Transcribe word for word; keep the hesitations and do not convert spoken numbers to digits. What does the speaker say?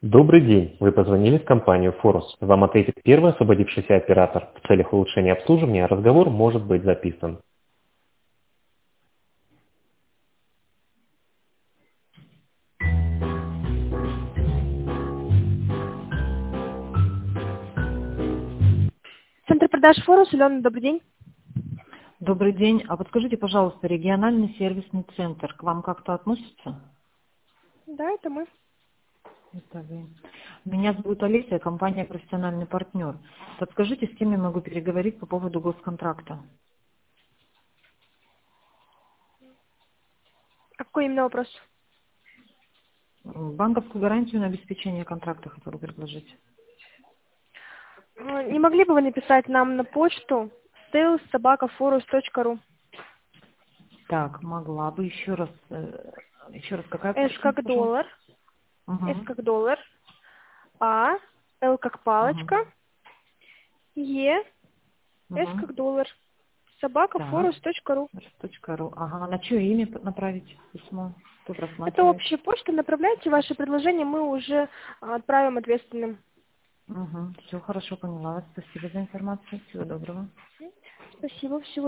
Добрый день. Вы позвонили в компанию Форус. Вам ответит первый освободившийся оператор. В целях улучшения обслуживания разговор может быть записан. Центр продаж Форус. Алена, добрый день. Добрый день. А подскажите, пожалуйста, региональный сервисный центр к вам как-то относится? Да, это мы. Это вы. Меня зовут Олеся, компания «Профессиональный партнер». Подскажите, с кем я могу переговорить по поводу госконтракта? А какой именно вопрос? Банковскую гарантию на обеспечение контракта хотела предложить. А, Не могли бы вы написать нам на почту sales собака форус точка ру? Так, могла бы еще раз, э, еще раз какая S почта, как пожалуйста? доллар, S Угу. как доллар, А, L как Угу. палочка, Е, S Угу. как доллар, собака Так, форус точка ру. точка ру. Ага, на чье имя направить письмо? Кто Это просматривает? общая почта, направляйте ваши предложения, мы уже а, отправим ответственным. Угу. Все хорошо, поняла вас. Спасибо за информацию. Всего доброго. Спасибо, всего